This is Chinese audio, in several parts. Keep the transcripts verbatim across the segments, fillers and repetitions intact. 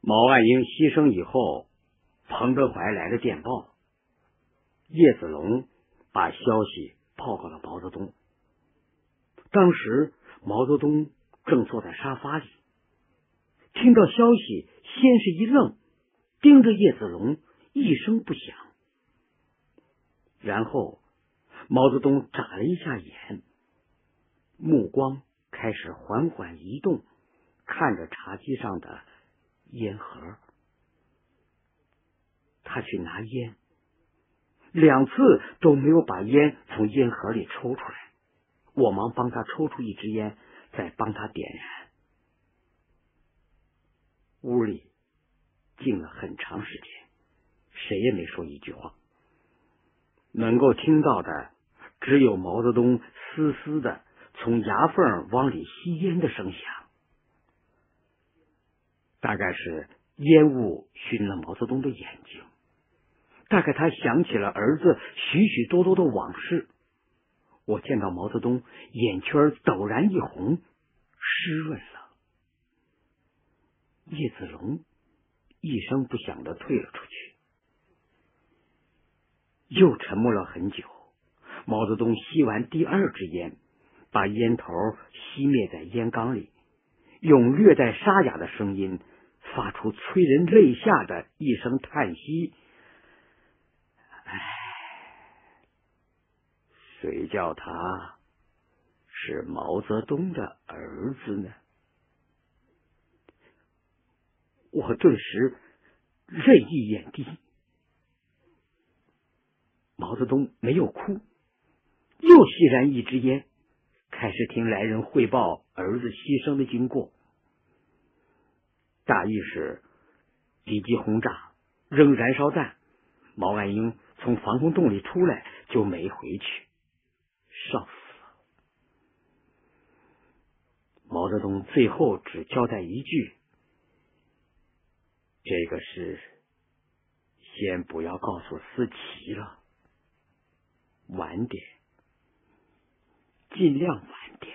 毛岸英牺牲以后，彭德怀来了电报，叶子龙把消息报告了毛泽东。当时毛泽东正坐在沙发里，听到消息，先是一愣，盯着叶子龙一声不响。然后毛泽东眨了一下眼，目光开始缓缓移动，看着茶几上的烟盒。他去拿烟，两次都没有把烟从烟盒里抽出来。我忙帮他抽出一支烟，再帮他点燃。屋里静了很长时间，谁也没说一句话。能够听到的只有毛泽东嘶嘶的从牙缝往里吸烟的声响。大概是烟雾熏了毛泽东的眼睛，大概他想起了儿子许许多多的往事。我见到毛泽东眼圈陡然一红，湿润了。叶子龙一声不响地退了出去。又沉默了很久，毛泽东吸完第二支烟，把烟头熄灭在烟缸里，用略带沙哑的声音发出催人泪下的一声叹息：唉，谁叫他是毛泽东的儿子呢？我顿时泪溢眼滴。毛泽东没有哭，又吸燃一支烟，开始听来人汇报儿子牺牲的经过。大意是敌机轰炸，扔燃烧弹，毛岸英从防空洞里出来就没回去，烧死了。毛泽东最后只交代一句：这个事先不要告诉思齐了，晚点，尽量晚点。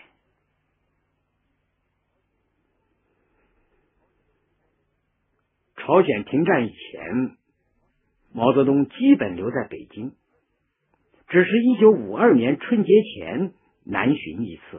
朝鲜停战以前，毛泽东基本留在北京，只是一九五二年春节前南巡一次。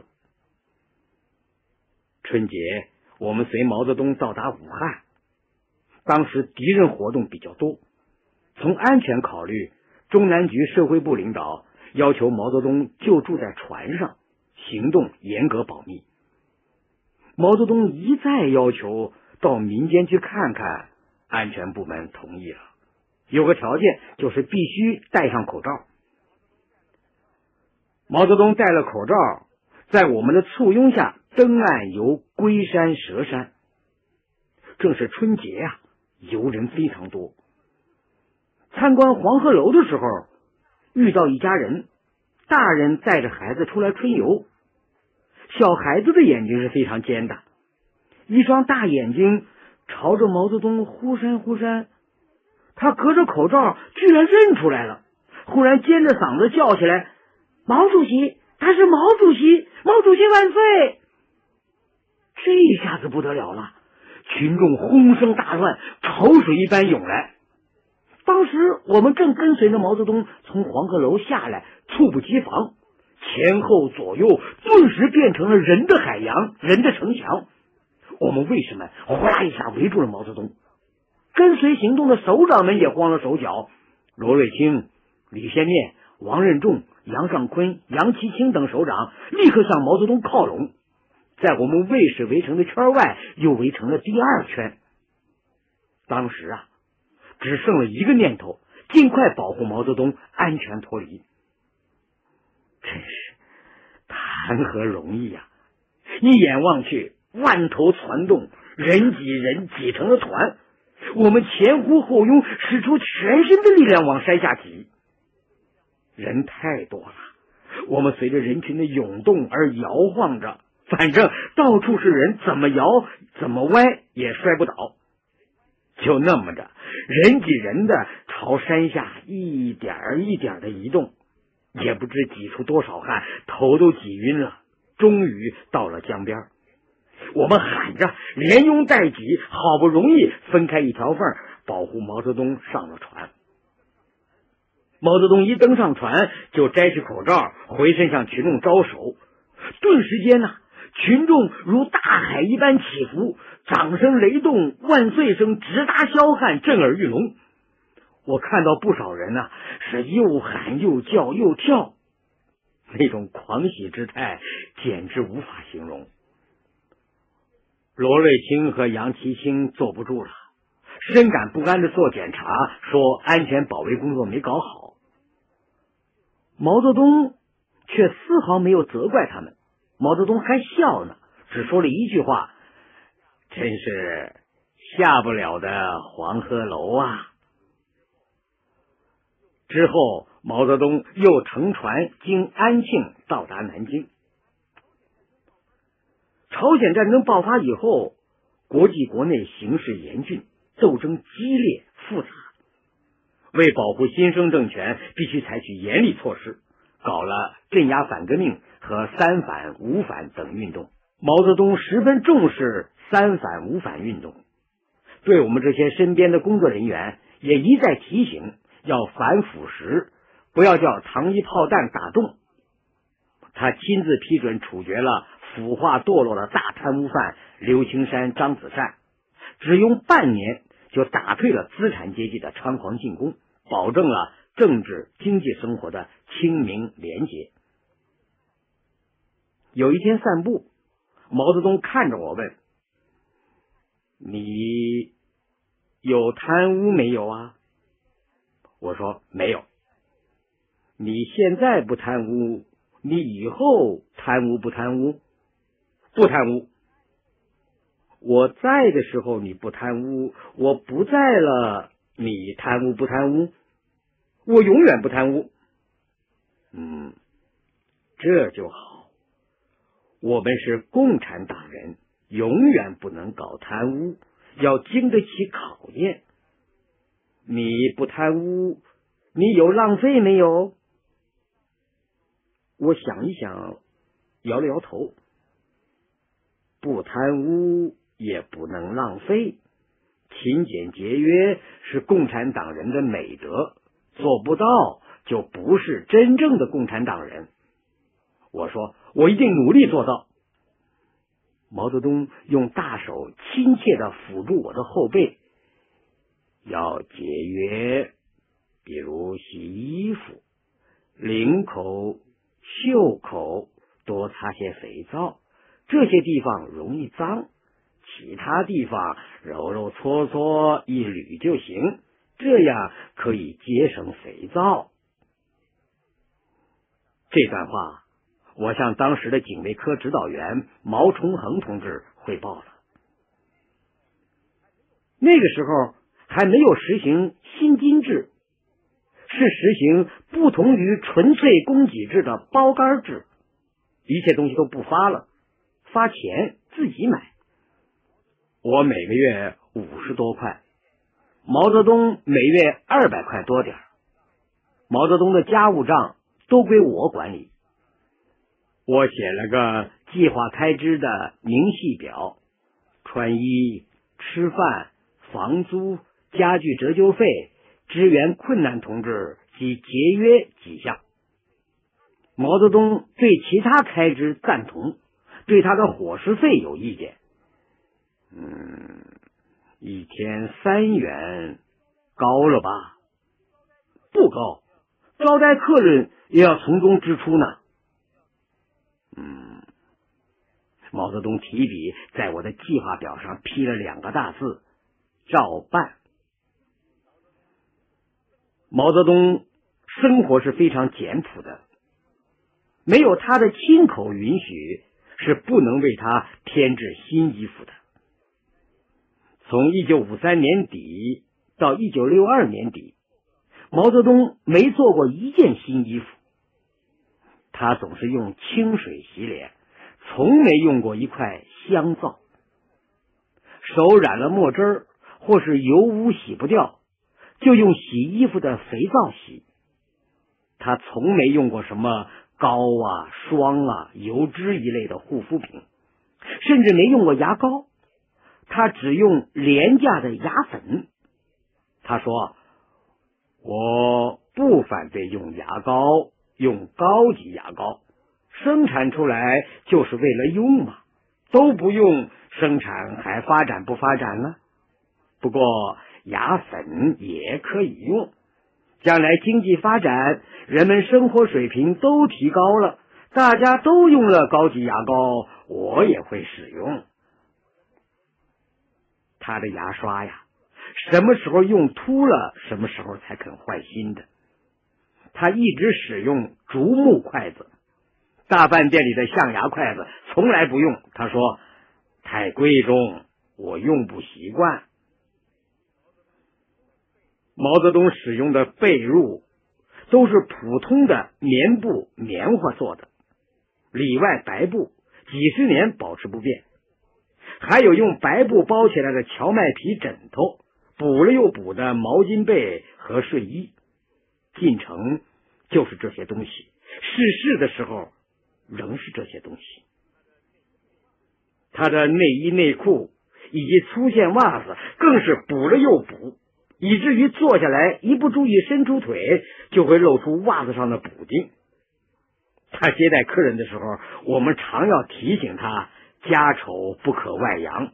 春节我们随毛泽东到达武汉，当时敌人活动比较多，从安全考虑，中南局社会部领导要求毛泽东就住在船上，行动严格保密。毛泽东一再要求到民间去看看，安全部门同意了，有个条件，就是必须戴上口罩。毛泽东戴了口罩，在我们的簇拥下登岸游龟山、蛇山。正是春节呀、啊，游人非常多。参观黄鹤楼的时候，遇到一家人，大人带着孩子出来春游，小孩子的眼睛是非常尖的，一双大眼睛朝着毛泽东忽闪忽闪，他隔着口罩居然认出来了，忽然尖着嗓子叫起来：毛主席，他是毛主席，毛主席万岁！这一下子不得了了，群众轰声大乱，潮水一般涌来。当时我们正跟随着毛泽东从黄鹤楼下来，猝不及防，前后左右顿时变成了人的海洋，人的城墙。我们为什么哗啦一下围住了毛泽东？跟随行动的首长们也慌了手脚，罗瑞卿、李先念、王任重、杨尚昆、杨其清等首长立刻向毛泽东靠拢，在我们卫士围成的圈外又围成了第二圈。当时啊，只剩了一个念头，尽快保护毛泽东安全脱离。真是谈何容易呀、啊！一眼望去，万头攒动，人挤人挤成了团，我们前呼后拥，使出全身的力量往山下挤。人太多了，我们随着人群的涌动而摇晃着，反正到处是人，怎么摇怎么歪也摔不倒。就那么着，人挤人的朝山下一点一点的移动，也不知挤出多少汗，头都挤晕了。终于到了江边， 我们喊着连拥带挤，好不容易分开一条缝，保护毛泽东上了船。毛泽东一登上船，就摘去口罩，回身向群众招手。顿时间呢、啊，群众如大海一般起伏，掌声雷动，万岁声直达霄汉，震耳欲聋。我看到不少人啊，是又喊又叫又跳，那种狂喜之态简直无法形容。罗瑞卿和杨其清坐不住了，深感不安的做检查，说安全保卫工作没搞好。毛泽东却丝毫没有责怪他们，毛泽东还笑呢，只说了一句话：真是下不了的黄鹤楼啊。之后毛泽东又乘船经安庆到达南京。朝鲜战争爆发以后，国际国内形势严峻，斗争激烈复杂，为保护新生政权，必须采取严厉措施，搞了镇压反革命和三反五反等运动。毛泽东十分重视三反五反运动，对我们这些身边的工作人员也一再提醒，要反腐蚀，不要叫糖衣炮弹打动。他亲自批准处决了腐化堕落的大贪污犯刘青山、张子善，只用半年就打退了资产阶级的猖狂进攻，保证了政治经济生活的清明廉洁。有一天散步，毛泽东看着我问：你有贪污没有啊？我说没有。你现在不贪污，你以后贪污不贪污？不贪污。我在的时候你不贪污，我不在了你贪污不贪污？我永远不贪污。嗯，这就好。我们是共产党人，永远不能搞贪污，要经得起考验。你不贪污，你有浪费没有？我想一想，摇了摇头。不贪污也不能浪费，勤俭节约是共产党人的美德，做不到就不是真正的共产党人。我说我一定努力做到。毛泽东用大手亲切地抚住我的后背，要节约，比如洗衣服，领口、袖口多擦些肥皂，这些地方容易脏，其他地方揉揉搓搓一捋就行，这样可以节省肥皂。这段话我向当时的警卫科指导员毛崇恒同志汇报了。那个时候还没有实行薪金制，是实行不同于纯粹供给制的包干制，一切东西都不发了，发钱自己买。我每个月五十多块，毛泽东每月二百块多点，毛泽东的家务账都归我管理。我写了个计划开支的明细表，穿衣、吃饭、房租、家具折旧费、支援困难同志及节约几项。毛泽东对其他开支赞同，对他的伙食费有意见。嗯，一天三元，高了吧？不高，招待客人也要从中支出呢。嗯，毛泽东提笔在我的计划表上批了两个大字：照办。毛泽东生活是非常简朴的，没有他的亲口允许，是不能为他添置新衣服的。从一九五三年底到一九六二年底，毛泽东没做过一件新衣服。他总是用清水洗脸，从没用过一块香皂。手染了墨汁儿，或是油污洗不掉，就用洗衣服的肥皂洗。他从没用过什么膏啊、霜啊、油脂一类的护肤品， 甚至没用过牙膏，他只用廉价的牙粉。他说，我不反对用牙膏，用高级牙膏，生产出来就是为了用嘛，都不用生产还发展不发展呢？不过牙粉也可以用，将来经济发展，人们生活水平都提高了，大家都用了高级牙膏，我也会使用。他的牙刷呀，什么时候用秃了，什么时候才肯换新的。他一直使用竹木筷子，大饭店里的象牙筷子从来不用，他说太贵重，我用不习惯。毛泽东使用的被褥都是普通的棉布棉花做的，里外白布，几十年保持不变。还有用白布包起来的荞麦皮枕头，补了又补的毛巾被和睡衣。进城就是这些东西，逝世的时候仍是这些东西。他的内衣内裤以及粗线袜子更是补了又补，以至于坐下来一不注意伸出腿，就会露出袜子上的补丁。他接待客人的时候，我们常要提醒他，家丑不可外扬。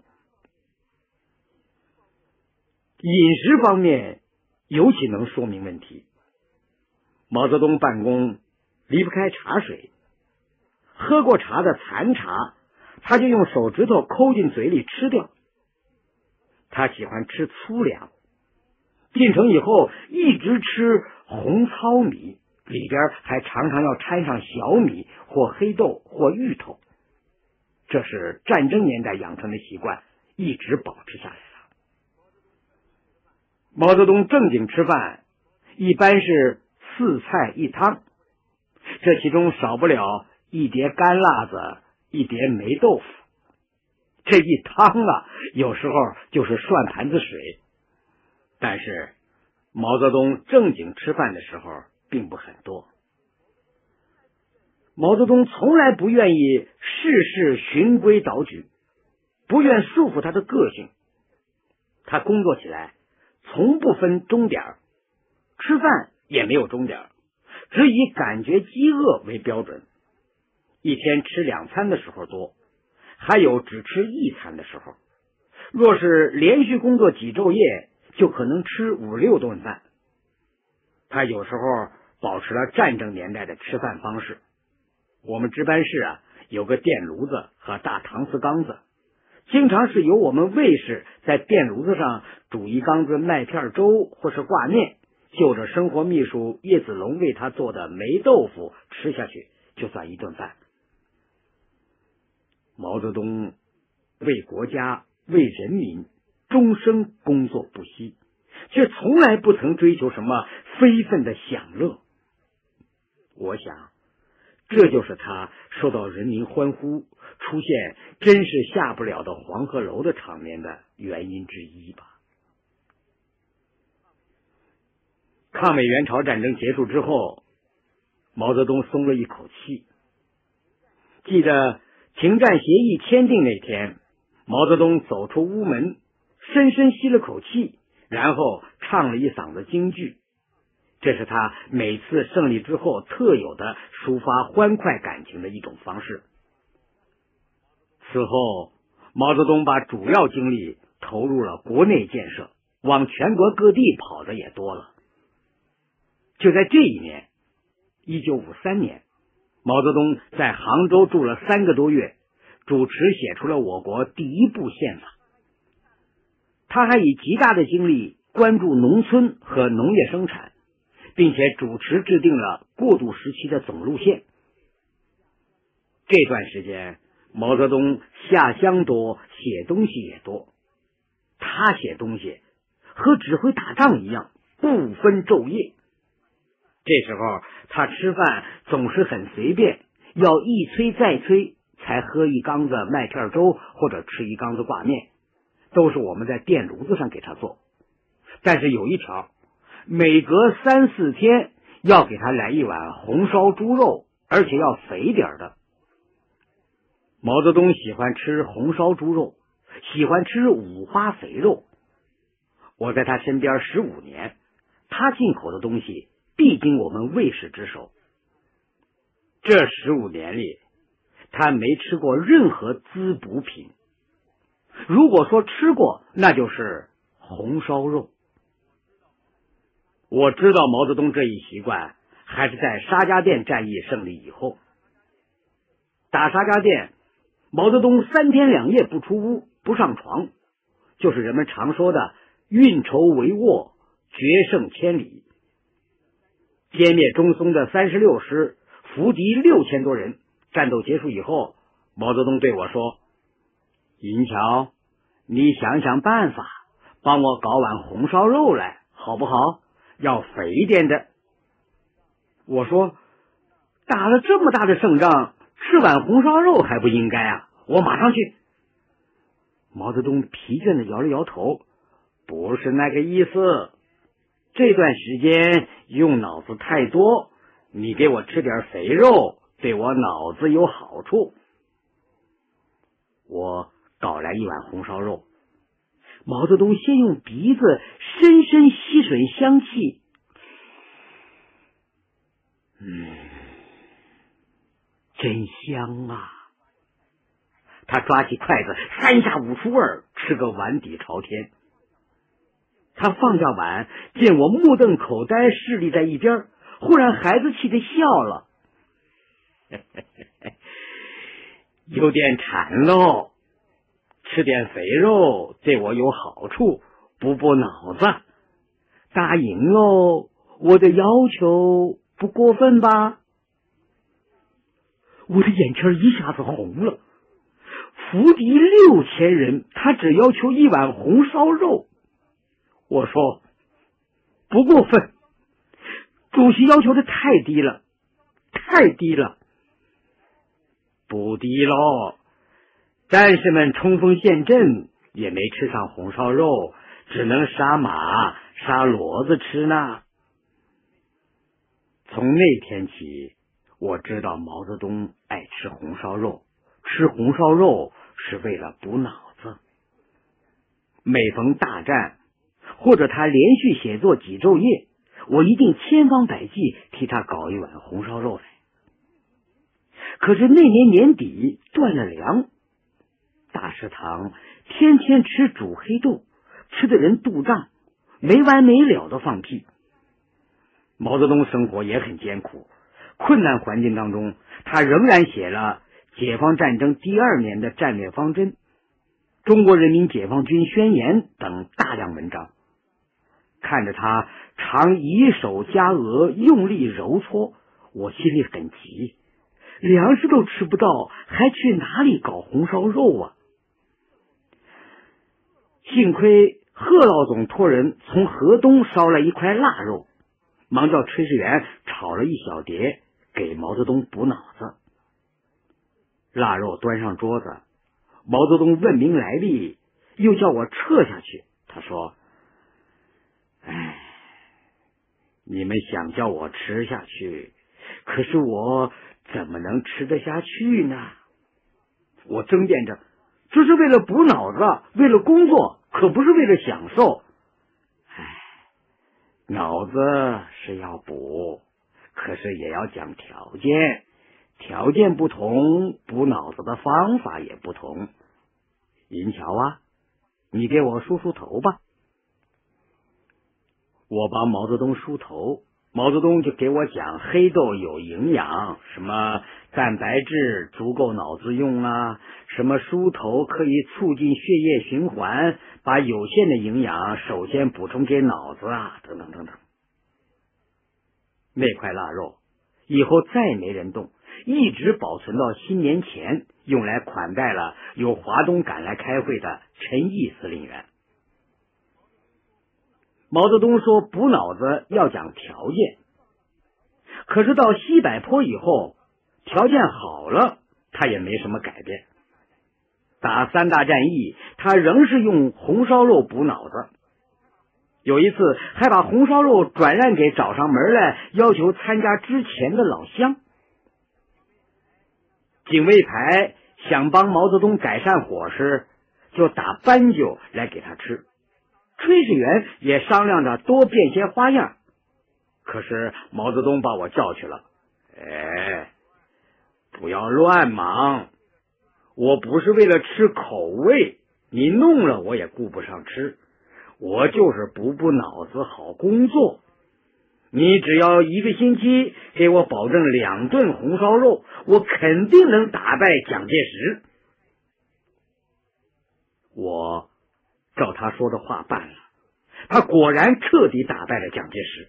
饮食方面尤其能说明问题。毛泽东办公离不开茶水，喝过茶的残茶，他就用手指头抠进嘴里吃掉。他喜欢吃粗粮，进城以后一直吃红糙米，里边还常常要掺上小米或黑豆或芋头，这是战争年代养成的习惯，一直保持下来了。毛泽东正经吃饭一般是四菜一汤，这其中少不了一碟干辣子，一碟霉豆腐。这一汤啊，有时候就是涮盘子水。但是毛泽东正经吃饭的时候并不很多。毛泽东从来不愿意事事循规蹈矩，不愿束缚他的个性。他工作起来从不分钟点，吃饭也没有钟点，只以感觉饥饿为标准。一天吃两餐的时候多，还有只吃一餐的时候。若是连续工作几昼夜，就可能吃五六顿饭。他有时候保持了战争年代的吃饭方式。我们值班室啊，有个电炉子和大搪瓷缸子，经常是由我们卫士在电炉子上煮一缸子麦片粥或是挂面，就着生活秘书叶子龙为他做的霉豆腐吃下去，就算一顿饭。毛泽东为国家为人民终生工作不息，却从来不曾追求什么非分的享乐。我想这就是他受到人民欢呼，出现真是下不了的黄鹤楼的场面的原因之一吧。抗美援朝战争结束之后，毛泽东松了一口气。记得停战协议签订那天，毛泽东走出屋门，深深吸了口气，然后唱了一嗓子京剧。这是他每次胜利之后特有的抒发欢快感情的一种方式。此后，毛泽东把主要精力投入了国内建设，往全国各地跑的也多了。就在这一年，一九五三年，毛泽东在杭州住了三个多月，主持写出了我国第一部宪法。他还以极大的精力关注农村和农业生产，并且主持制定了过渡时期的总路线。这段时间，毛泽东下乡多，写东西也多。他写东西和指挥打仗一样，不分昼夜。这时候他吃饭总是很随便，要一催再催才喝一缸子麦片粥或者吃一缸子挂面，都是我们在电炉子上给他做。但是有一条，每隔三四天要给他来一碗红烧猪肉，而且要肥点的。 毛泽东喜欢吃红烧猪肉，喜欢吃五花肥肉。我在他身边十五年，他进口的东西必经我们卫士之手。这十五年里，他没吃过任何滋补品。如果说吃过，那就是红烧肉。我知道毛泽东这一习惯还是在沙家店战役胜利以后。打沙家店，毛泽东三天两夜不出屋，不上床，就是人们常说的运筹帷幄，决胜千里。歼灭中松的三十六师，俘敌六千多人。战斗结束以后，毛泽东对我说：“银桥，你想想办法，帮我搞碗红烧肉来，好不好？要肥一点的。”我说：“打了这么大的胜仗，吃碗红烧肉还不应该啊！我马上去。”毛泽东疲倦的摇了摇头：“不是那个意思，这段时间用脑子太多，你给我吃点肥肉，对我脑子有好处。”我搞来一碗红烧肉，毛泽东先用鼻子深深吸吮香气，嗯，真香啊！他抓起筷子，三下五除二，吃个碗底朝天。他放下碗，见我目瞪口呆，侍立在一边，忽然孩子气的笑了。有点馋喽，吃点肥肉对我有好处，补补脑子。答应喽，我的要求不过分吧？我的眼圈一下子红了。俘敌六千人，他只要求一碗红烧肉。我说不过分，主席要求的太低了，太低了。不低喽，战士们冲锋陷阵也没吃上红烧肉，只能杀马杀骡子吃呢。从那天起，我知道毛泽东爱吃红烧肉，吃红烧肉是为了补脑子。每逢大战，或者他连续写作几昼夜，我一定千方百计替他搞一碗红烧肉来。可是那年年底断了粮，大食堂天天吃煮黑豆，吃的人肚胀，没完没了的放屁。毛泽东生活也很艰苦，困难环境当中，他仍然写了解放战争第二年的战略方针、中国人民解放军宣言等大量文章。看着他常以手夹额，用力揉搓，我心里很急，粮食都吃不到，还去哪里搞红烧肉啊？幸亏贺老总托人从河东捎来一块腊肉，忙叫炊事员炒了一小碟，给毛泽东补脑子。腊肉端上桌子，毛泽东问明来历，又叫我撤下去。他说：“哎，你们想叫我吃下去，可是我怎么能吃得下去呢？”我争辩着，这是为了补脑子，为了工作，可不是为了享受。哎，脑子是要补，可是也要讲条件，条件不同，补脑子的方法也不同。银桥啊，你给我梳梳头吧。我帮毛泽东梳头，毛泽东就给我讲黑豆有营养，什么蛋白质足够脑子用啊，什么梳头可以促进血液循环，把有限的营养首先补充给脑子啊，等等等等。那块腊肉以后再没人动，一直保存到新年前，用来款待了由华东赶来开会的陈毅司令员。毛泽东说补脑子要讲条件，可是到西柏坡以后，条件好了，他也没什么改变。打三大战役，他仍是用红烧肉补脑子。有一次还把红烧肉转让给找上门来要求参加之前的老乡。警卫排想帮毛泽东改善伙食，就打斑鸠来给他吃。炊事员也商量着多变些花样，可是毛泽东把我叫去了。哎，不要乱忙，我不是为了吃口味，你弄了我也顾不上吃，我就是补补脑子好工作。你只要一个星期给我保证两顿红烧肉，我肯定能打败蒋介石。我照他说的话办了，他果然彻底打败了蒋介石。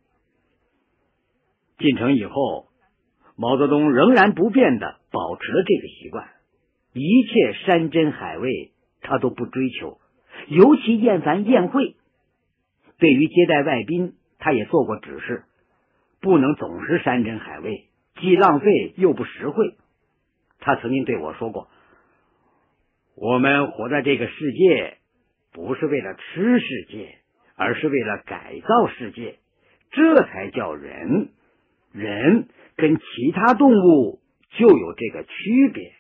进城以后，毛泽东仍然不变的保持了这个习惯，一切山珍海味他都不追求，尤其厌烦宴会。对于接待外宾，他也做过指示，不能总是山珍海味，既浪费又不实惠。他曾经对我说过，我们活在这个世界不是为了吃世界，而是为了改造世界，这才叫人。人跟其他动物就有这个区别。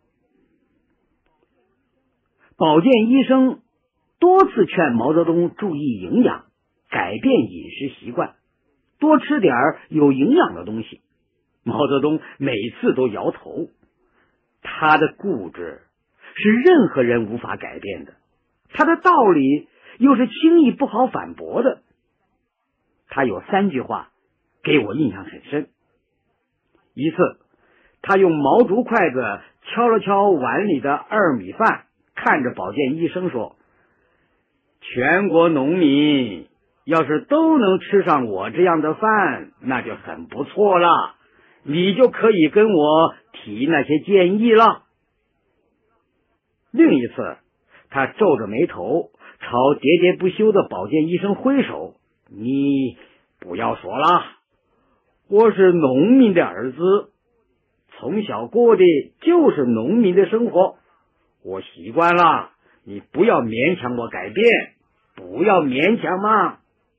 保健医生多次劝毛泽东注意营养，改变饮食习惯，多吃点有营养的东西。毛泽东每次都摇头，他的固执是任何人无法改变的，他的道理又是轻易不好反驳的。他有三句话给我印象很深。一次，他用毛竹筷子敲了敲碗里的二米饭，看着保健医生说，全国农民要是都能吃上我这样的饭，那就很不错了，你就可以跟我提那些建议了。另一次，他皱着眉头朝喋喋不休的保健医生挥手，你不要说了，我是农民的儿子，从小过的就是农民的生活，我习惯了，你不要勉强我改变，不要勉强嘛。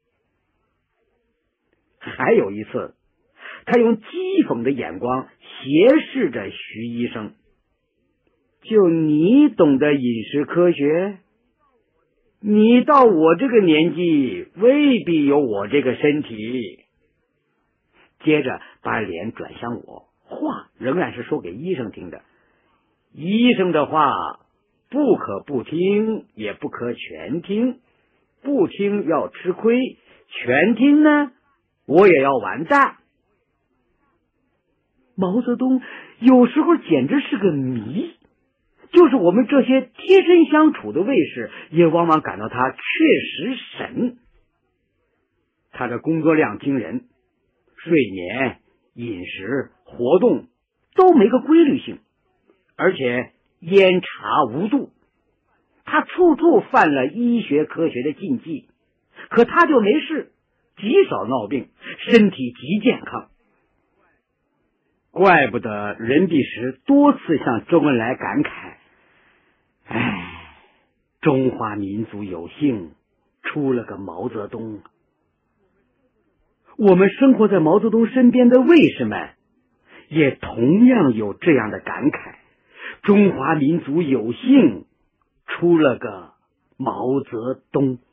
还有一次，他用讥讽的眼光斜视着徐医生，就你懂得饮食科学？你到我这个年纪未必有我这个身体。接着把脸转向我，话仍然是说给医生听的。医生的话不可不听，也不可全听，不听要吃亏，全听呢我也要完蛋。毛泽东有时候简直是个谜，就是我们这些贴身相处的卫士也往往感到他确实神。他的工作量惊人，睡眠、饮食、活动都没个规律性，而且烟茶无度。他处处犯了医学科学的禁忌，可他就没事，极少闹病，身体极健康。怪不得任弼时多次向周恩来感慨，唉，中华民族有幸出了个毛泽东。我们生活在毛泽东身边的卫士们也同样有这样的感慨，中华民族有幸出了个毛泽东。